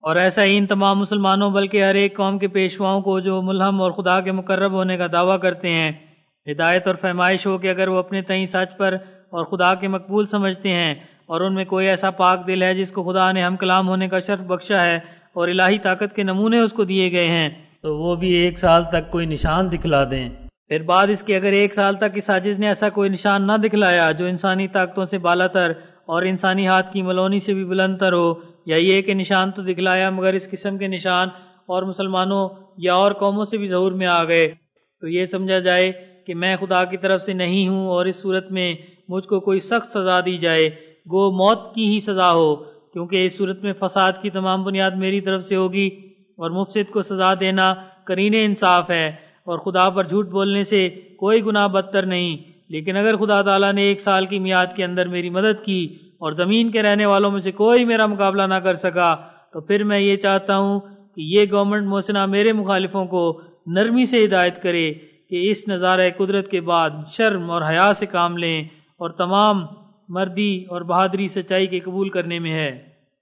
اور ایسا ہی ان تمام مسلمانوں بلکہ ہر ایک قوم کے پیشواؤں کو جو ملہم اور خدا کے مقرب ہونے کا دعویٰ کرتے ہیں ہدایت اور فہمائش ہو کہ اگر وہ اپنے تئیں سچ پر اور خدا کے مقبول سمجھتے ہیں اور ان میں کوئی ایسا پاک دل ہے جس کو خدا نے ہم کلام ہونے کا شرف بخشا ہے اور الہی طاقت کے نمونے اس کو دیے گئے ہیں تو وہ بھی 1 سال تک کوئی نشان دکھلا دیں۔ پھر بعد اس کے اگر 1 سال تک اس عاجز نے ایسا کوئی نشان نہ دکھلایا جو انسانی طاقتوں سے بالا تر اور انسانی ہاتھ کی ملونی سے بھی بلند تر ہو، یا یہ کہ نشان تو دکھلایا مگر اس قسم کے نشان اور مسلمانوں یا اور قوموں سے بھی ظہور میں آ گئے، تو یہ سمجھا جائے کہ میں خدا کی طرف سے نہیں ہوں، اور اس صورت میں مجھ کو کوئی سخت سزا دی جائے، گو موت کی ہی سزا ہو، کیونکہ اس صورت میں فساد کی تمام بنیاد میری طرف سے ہوگی، اور مفسد کو سزا دینا قرین انصاف ہے، اور خدا پر جھوٹ بولنے سے کوئی گناہ بدتر نہیں۔ لیکن اگر خدا تعالیٰ نے 1 سال کی میعاد کے اندر میری مدد کی اور زمین کے رہنے والوں میں سے کوئی میرا مقابلہ نہ کر سکا، تو پھر میں یہ چاہتا ہوں کہ یہ گورنمنٹ محسنہ میرے مخالفوں کو نرمی سے ہدایت کرے کہ اس نظارہ قدرت کے بعد شرم اور حیا سے کام لیں، اور تمام مردی اور بہادری سچائی کے قبول کرنے میں ہے۔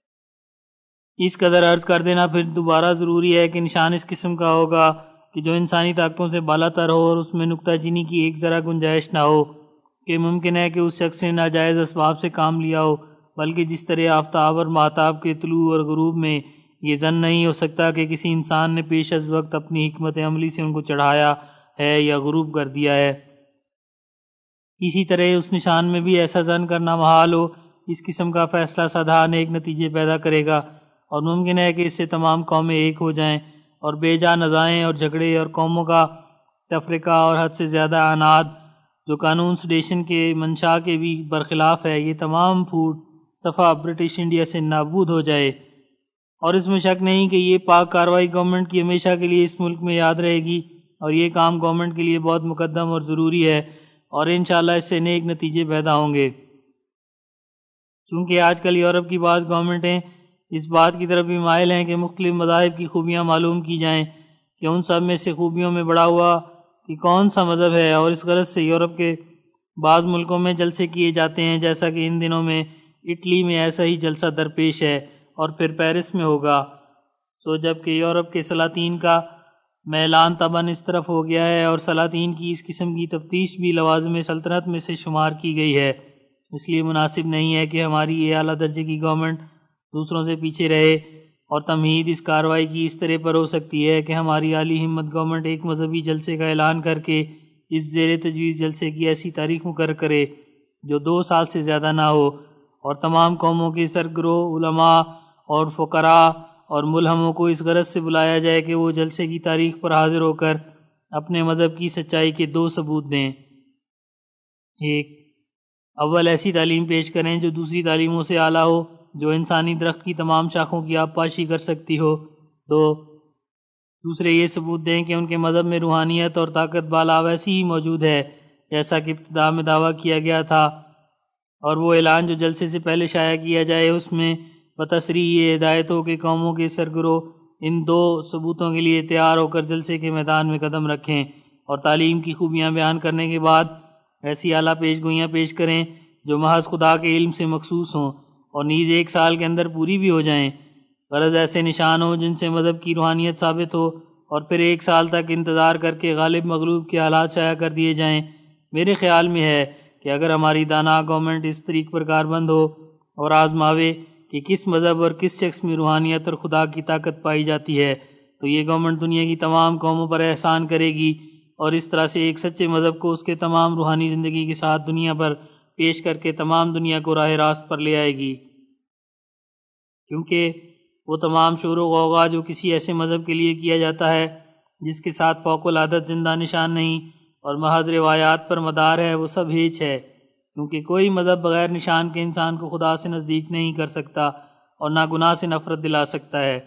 اس قدر عرض کر دینا پھر دوبارہ ضروری ہے کہ نشان اس قسم کا ہوگا کہ جو انسانی طاقتوں سے بالا تر ہو اور اس میں نکتہ چینی کی ایک ذرا گنجائش نہ ہو، کہ ممکن ہے کہ اس شخص نے ناجائز اسباب سے کام لیا ہو، بلکہ جس طرح آفتاب اور ماہتاب کے طلوع اور غروب میں یہ ظن نہیں ہو سکتا کہ کسی انسان نے پیش از وقت اپنی حکمت عملی سے ان کو چڑھایا ہے یا غروب کر دیا ہے، اسی طرح اس نشان میں بھی ایسا ظن کرنا محال ہو۔ اس قسم کا فیصلہ سادہ نیک نتیجے پیدا کرے گا، اور ممکن ہے کہ اس سے تمام قومیں ایک ہو جائیں، اور بے جا نزاعیں اور جھگڑے اور قوموں کا تفرقہ اور حد سے زیادہ عناد جو قانون سیڈیشن کے منشا کے بھی برخلاف ہے، یہ تمام پھوٹ صفحہ برٹش انڈیا سے نابود ہو جائے۔ اور اس میں شک نہیں کہ یہ پاک کارروائی گورنمنٹ کی ہمیشہ کے لیے اس ملک میں یاد رہے گی، اور یہ کام گورنمنٹ کے لیے بہت مقدم اور ضروری ہے، اور انشاءاللہ اس سے نیک نتیجے پیدا ہوں گے۔ چونکہ آج کل یورپ کی بعض گورنمنٹیں اس بات کی طرف بھی مائل ہیں کہ مختلف مذاہب کی خوبیاں معلوم کی جائیں کہ ان سب میں سے خوبیوں میں بڑا ہوا کہ کون سا مذہب ہے، اور اس غرض سے یورپ کے بعض ملکوں میں جلسے کیے جاتے ہیں، جیسا کہ ان دنوں میں اٹلی میں ایسا ہی جلسہ درپیش ہے، اور پھر پیرس میں ہوگا۔ جب کہ یورپ کے سلاطین کا میلان طبعاً اس طرف ہو گیا ہے، اور سلاطین کی اس قسم کی تفتیش بھی لوازم سلطنت میں سے شمار کی گئی ہے، اس لیے مناسب نہیں ہے کہ ہماری یہ اعلیٰ درجے کی گورنمنٹ دوسروں سے پیچھے رہے، اور تمہید اس کارروائی کی اس طرح پر ہو سکتی ہے کہ ہماری عالی ہمت گورنمنٹ ایک مذہبی جلسے کا اعلان کر کے اس زیر تجویز جلسے کی ایسی تاریخ مقرر کرے جو 2 سال سے زیادہ نہ ہو، اور تمام قوموں کے سرگروہ علماء اور فقراء اور ملہموں کو اس غرض سے بلایا جائے کہ وہ جلسے کی تاریخ پر حاضر ہو کر اپنے مذہب کی سچائی کے 2 ثبوت دیں۔ 1، اول ایسی تعلیم پیش کریں جو دوسری تعلیموں سے اعلیٰ ہو، جو انسانی درخت کی تمام شاخوں کی آبپاشی کر سکتی ہو۔ 2، دوسرے یہ ثبوت دیں کہ ان کے مذہب میں روحانیت اور طاقت بالا ویسی ہی موجود ہے جیسا کہ ابتدا میں دعویٰ کیا گیا تھا، اور وہ اعلان جو جلسے سے پہلے شائع کیا جائے اس میں بتصریح یہ ہدایت ہو کہ قوموں کے سرگروہ ان 2 ثبوتوں کے لیے تیار ہو کر جلسے کے میدان میں قدم رکھیں، اور تعلیم کی خوبیاں بیان کرنے کے بعد ایسی اعلیٰ پیش گوئیاں پیش کریں جو محض خدا کے علم سے مخصوص ہوں، اور نیز 1 سال کے اندر پوری بھی ہو جائیں۔ غرض ایسے نشان ہوں جن سے مذہب کی روحانیت ثابت ہو، اور پھر 1 سال تک انتظار کر کے غالب مغلوب کے حالات شائع کر دیے جائیں۔ میرے خیال میں ہے کہ اگر ہماری دانا گورنمنٹ اس طریق پر کاربند ہو اور آزماوے کہ کس مذہب اور کس شخص میں روحانیت اور خدا کی طاقت پائی جاتی ہے، تو یہ گورنمنٹ دنیا کی تمام قوموں پر احسان کرے گی، اور اس طرح سے ایک سچے مذہب کو اس کے تمام روحانی زندگی کے ساتھ دنیا پر پیش کر کے تمام دنیا کو راہ راست پر لے آئے گی۔ کیونکہ وہ تمام شور و غوغا جو کسی ایسے مذہب کے لیے کیا جاتا ہے جس کے ساتھ فوق العادت زندہ نشان نہیں اور محض روایات پر مدار ہے، وہ سب ہیچ ہے، کیونکہ کوئی مذہب بغیر نشان کے انسان کو خدا سے نزدیک نہیں کر سکتا اور نہ گناہ سے نفرت دلا سکتا ہے۔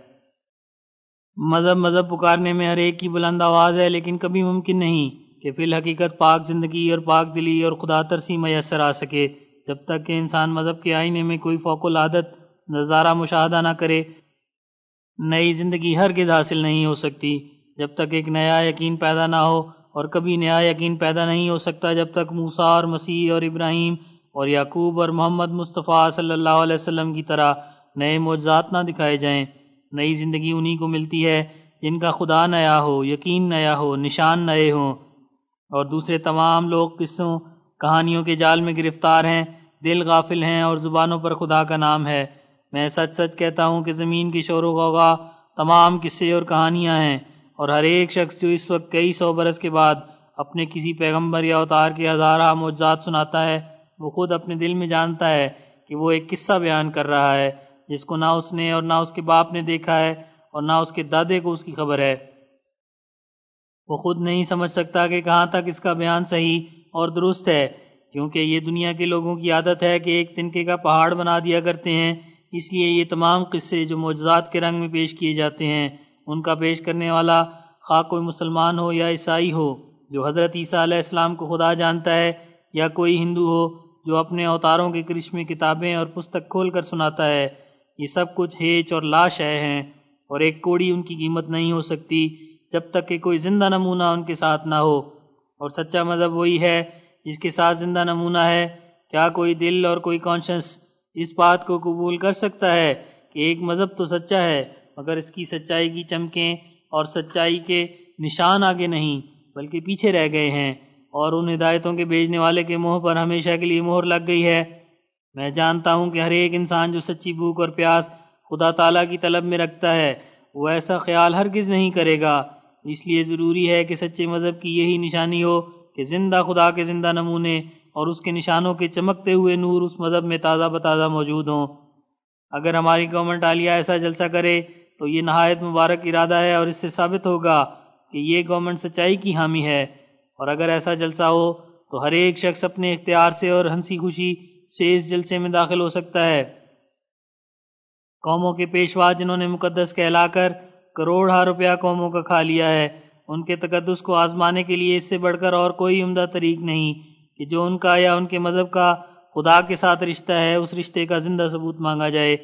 مذہب پکارنے میں ہر ایک کی بلند آواز ہے، لیکن کبھی ممکن نہیں کہ فی الحقیقت پاک زندگی اور پاک دلی اور خدا ترسی میسر آ سکے۔ جب تک کہ انسان مذہب کے آئینے میں کوئی فوق العادت نظارہ مشاہدہ نہ کرے، نئی زندگی ہرگز حاصل نہیں ہو سکتی۔ جب تک ایک نیا یقین پیدا نہ ہو، اور کبھی نیا یقین پیدا نہیں ہو سکتا جب تک موسیٰ اور مسیح اور ابراہیم اور یعقوب اور محمد مصطفیٰ صلی اللہ علیہ وسلم کی طرح نئے معجزات نہ دکھائے جائیں۔ نئی زندگی انہی کو ملتی ہے جن کا خدا نیا ہو، یقین نیا ہو، نشان نئے ہوں، اور دوسرے تمام لوگ قصوں کہانیوں کے جال میں گرفتار ہیں، دل غافل ہیں اور زبانوں پر خدا کا نام ہے۔ میں سچ سچ کہتا ہوں کہ زمین کی شور و غوغا تمام قصے اور کہانیاں ہیں، اور ہر ایک شخص جو اس وقت کئی سو برس کے بعد اپنے کسی پیغمبر یا اوتار کے ہزارہ معجزات سناتا ہے، وہ خود اپنے دل میں جانتا ہے کہ وہ ایک قصہ بیان کر رہا ہے جس کو نہ اس نے اور نہ اس کے باپ نے دیکھا ہے اور نہ اس کے دادے کو اس کی خبر ہے۔ وہ خود نہیں سمجھ سکتا کہ کہاں تک اس کا بیان صحیح اور درست ہے، کیونکہ یہ دنیا کے لوگوں کی عادت ہے کہ ایک تنکے کا پہاڑ بنا دیا کرتے ہیں۔ اس لیے یہ تمام قصے جو معجزات کے رنگ میں پیش کیے جاتے ہیں، ان کا پیش کرنے والا خواہ کوئی مسلمان ہو یا عیسائی ہو جو حضرت عیسیٰ علیہ السلام کو خدا جانتا ہے، یا کوئی ہندو ہو جو اپنے اوتاروں کے کرشمے کتابیں اور پستک کھول کر سناتا ہے، یہ سب کچھ ہیچ اور لاش ہیں، اور ایک کوڑی ان کی قیمت نہیں ہو سکتی جب تک کہ کوئی زندہ نمونہ ان کے ساتھ نہ ہو۔ اور سچا مذہب وہی ہے جس کے ساتھ زندہ نمونہ ہے۔ کیا کوئی دل اور کوئی کانشنس اس بات کو قبول کر سکتا ہے کہ ایک مذہب تو سچا ہے مگر اس کی سچائی کی چمکیں اور سچائی کے نشان آگے نہیں بلکہ پیچھے رہ گئے ہیں، اور ان ہدایتوں کے بھیجنے والے کے منہ پر ہمیشہ کے لیے مہر لگ گئی ہے؟ میں جانتا ہوں کہ ہر ایک انسان جو سچی بھوک اور پیاس خدا تعالیٰ کی طلب میں رکھتا ہے، وہ ایسا خیال ہرگز نہیں کرے گا۔ اس لیے ضروری ہے کہ سچے مذہب کی یہی نشانی ہو کہ زندہ خدا کے زندہ نمونے اور اس کے نشانوں کے چمکتے ہوئے نور اس مذہب میں تازہ بتازہ موجود ہوں۔ اگر ہماری گورنمنٹ عالیہ ایسا جلسہ کرے تو یہ نہایت مبارک ارادہ ہے، اور اس سے ثابت ہوگا کہ یہ گورنمنٹ سچائی کی حامی ہے۔ اور اگر ایسا جلسہ ہو تو ہر ایک شخص اپنے اختیار سے اور ہنسی خوشی سے اس جلسے میں داخل ہو سکتا ہے۔ قوموں کے پیشوا جنہوں نے مقدس کہلا کر کروڑا روپیہ قوموں کا کھا لیا ہے، ان کے تقدس کو آزمانے کے لیے اس سے بڑھ کر اور کوئی عمدہ طریق نہیں کہ جو ان کا یا ان کے مذہب کا خدا کے ساتھ رشتہ ہے، اس رشتے کا زندہ ثبوت مانگا جائے۔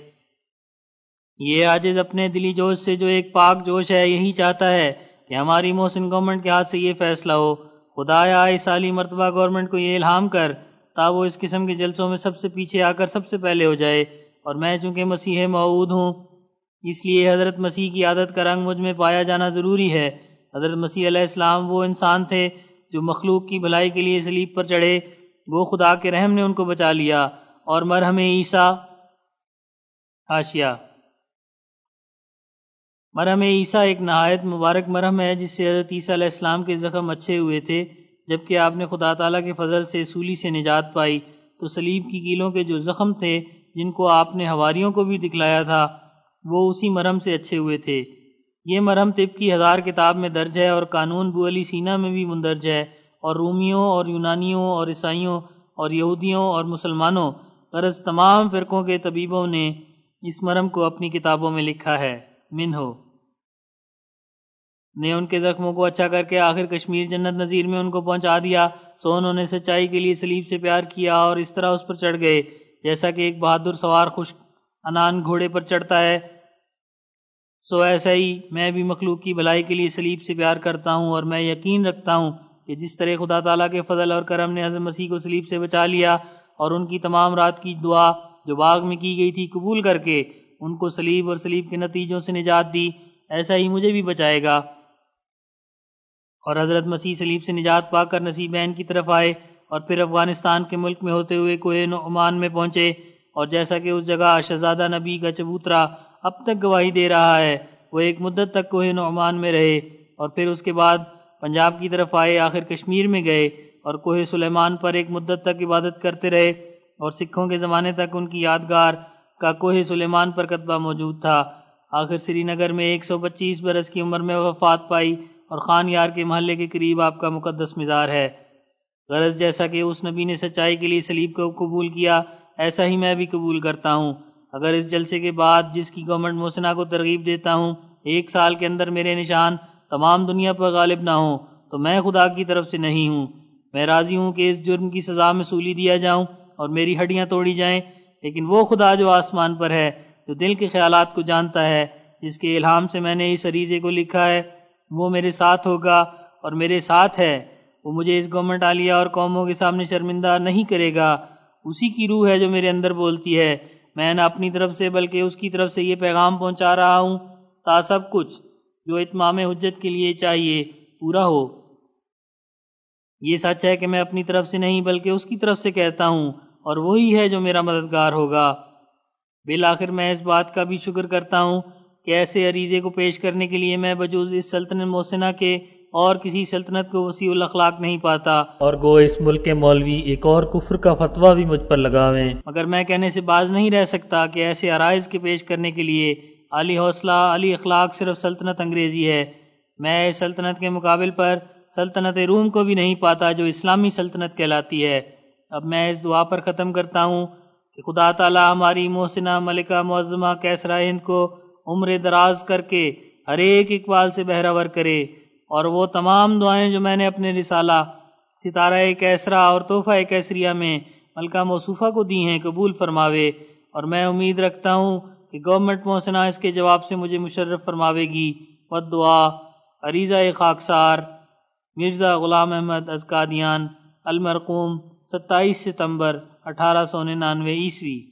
یہ عاجز اپنے دلی جوش سے جو ایک پاک جوش ہے، یہی چاہتا ہے کہ ہماری محسن گورنمنٹ کے ہاتھ سے یہ فیصلہ ہو۔ خدایا اس عالی مرتبہ گورنمنٹ کو یہ الہام کر تا وہ اس قسم کے جلسوں میں سب سے پیچھے آ کر سب سے پہلے ہو جائے، اور میں چونکہ مسیح موعود ہوں اس لیے حضرت مسیح کی عادت کا رنگ مجھ میں پایا جانا ضروری ہے۔ حضرت مسیح علیہ السلام وہ انسان تھے جو مخلوق کی بھلائی کے لیے صلیب پر چڑھے، وہ خدا کے رحم نے ان کو بچا لیا، اور مرہم عیسیٰ حاشیہ مرہم عیسیٰ ایک نہایت مبارک مرہم ہے جس سے حضرت عیسیٰ علیہ السلام کے زخم اچھے ہوئے تھے۔ جبکہ آپ نے خدا تعالیٰ کے فضل سے سولی سے نجات پائی تو صلیب کی کیلوں کے جو زخم تھے جن کو آپ نے حواریوں کو بھی دکھلایا تھا وہ اسی مرہم سے اچھے ہوئے تھے۔ یہ مرہم طب کی 1000 کتاب میں درج ہے، اور قانون بو علی سینا میں بھی مندرج ہے، اور رومیوں اور یونانیوں اور عیسائیوں اور یہودیوں اور مسلمانوں غرض تمام فرقوں کے طبیبوں نے اس مرہم کو اپنی کتابوں میں لکھا ہے۔ منہو نے ان کے زخموں کو اچھا کر کے آخر کشمیر جنت نظیر میں ان کو پہنچا دیا، سو انہوں نے سچائی کے لیے صلیب سے پیار کیا اور اس طرح اس پر چڑھ گئے جیسا کہ ایک بہادر سوار خوش انان گھوڑے پر چڑھتا ہے، سو ایسا ہی میں بھی مخلوق کی بھلائی کے لیے صلیب سے پیار کرتا ہوں، اور میں یقین رکھتا ہوں کہ جس طرح خدا تعالیٰ کے فضل اور کرم نے حضرت مسیح کو صلیب سے بچا لیا اور ان کی تمام رات کی دعا جو باغ میں کی گئی تھی قبول کر کے ان کو صلیب اور صلیب کے نتیجوں سے نجات دی، ایسا ہی مجھے بھی بچائے گا۔ اور حضرت مسیح صلیب سے نجات پا کر نصیبین کی طرف آئے، اور پھر افغانستان کے ملک میں ہوتے ہوئے کوہ نعمان میں پہنچے، اور جیسا کہ اس جگہ شہزادہ نبی کا چبوترا اب تک گواہی دے رہا ہے، وہ ایک مدت تک کوہ نعمان میں رہے، اور پھر اس کے بعد پنجاب کی طرف آئے، آخر کشمیر میں گئے اور کوہ سلیمان پر ایک مدت تک عبادت کرتے رہے، اور سکھوں کے زمانے تک ان کی یادگار کا کوہ سلیمان پر کتبہ موجود تھا۔ آخر سری نگر میں 125 برس کی عمر میں وفات پائی، اور خان یار کے محلے کے قریب آپ کا مقدس مزار ہے۔ غرض جیسا کہ اس نبی نے سچائی کے لیے صلیب کو قبول کیا، ایسا ہی میں بھی قبول کرتا ہوں۔ اگر اس جلسے کے بعد جس کی گورنمنٹ محسنہ کو ترغیب دیتا ہوں 1 سال کے اندر میرے نشان تمام دنیا پر غالب نہ ہوں تو میں خدا کی طرف سے نہیں ہوں۔ میں راضی ہوں کہ اس جرم کی سزا میں سولی دیا جاؤں اور میری ہڈیاں توڑی جائیں، لیکن وہ خدا جو آسمان پر ہے، جو دل کے خیالات کو جانتا ہے، جس کے الہام سے میں نے اس عریضے کو لکھا ہے، وہ میرے ساتھ ہوگا اور میرے ساتھ ہے۔ وہ مجھے اس گورنمنٹ عالیہ اور قوموں کے سامنے شرمندہ نہیں کرے گا۔ اسی کی روح ہے جو میرے اندر بولتی ہے۔ میں نہ اپنی طرف سے بلکہ اس کی طرف سے یہ پیغام پہنچا رہا ہوں تا سب کچھ جو اتمام حجت کے لیے چاہیے پورا ہو۔ یہ سچ ہے کہ میں اپنی طرف سے نہیں بلکہ اس کی طرف سے کہتا ہوں، اور وہی ہے جو میرا مددگار ہوگا۔ بالآخر میں اس بات کا بھی شکر کرتا ہوں کہ ایسے عریضے کو پیش کرنے کے لیے میں بجوز اس سلطنت محسنہ کے اور کسی سلطنت کو وسیع الاخلاق نہیں پاتا، اور گو اس ملک کے مولوی ایک اور کفر کا فتویٰ بھی مجھ پر لگاویں، مگر میں کہنے سے باز نہیں رہ سکتا کہ ایسے عرائض کے پیش کرنے کے لیے عالی حوصلہ عالی اخلاق صرف سلطنت انگریزی ہے۔ میں اس سلطنت کے مقابل پر سلطنت روم کو بھی نہیں پاتا جو اسلامی سلطنت کہلاتی ہے۔ اب میں اس دعا پر ختم کرتا ہوں کہ خدا تعالی ہماری محسنہ ملکہ معظمہ کیسرا ہند کو عمر دراز کر کے ہر ایک اقبال سے بہرور کرے، اور وہ تمام دعائیں جو میں نے اپنے رسالہ ستارہ کیسرا اور تحفہ کیسریہ میں ملکہ موصوفہ کو دی ہیں قبول فرماوے، اور میں امید رکھتا ہوں کہ گورنمنٹ محسنہ اس کے جواب سے مجھے مشرف فرماوے گی۔ والدعا عریضہ خاکسار مرزا غلام احمد از قادیان، المرقوم 27 ستمبر 1899 عیسوی۔